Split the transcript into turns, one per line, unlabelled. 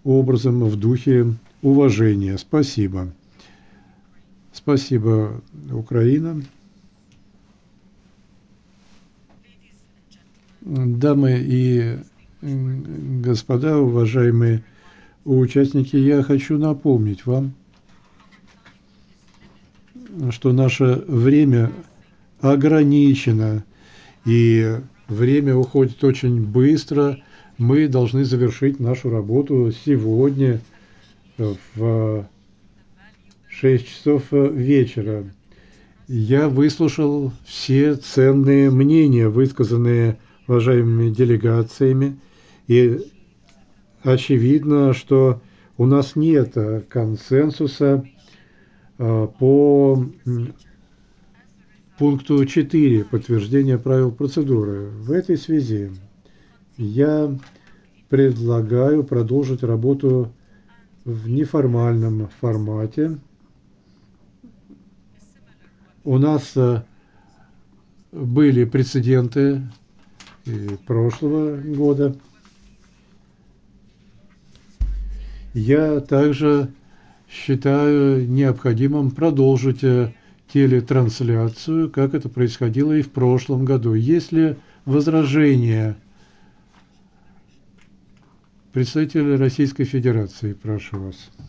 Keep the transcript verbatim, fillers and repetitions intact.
образом, в духе уважения. Спасибо. Спасибо, Украина. Дамы и господа, уважаемые участники, я хочу напомнить вам, что наше время ограничено, и время уходит очень быстро. Мы должны завершить нашу работу сегодня в шесть часов вечера. Я выслушал все ценные мнения, высказанные уважаемыми делегациями, и очевидно, что у нас нет консенсуса по пункту четыре подтверждения правил процедуры. В этой связи я предлагаю продолжить работу в неформальном формате. У нас были прецеденты прошлого года. Я также считаю необходимым продолжить телетрансляцию, как это происходило и в прошлом году. Есть ли возражения? Представители Российской Федерации, прошу вас.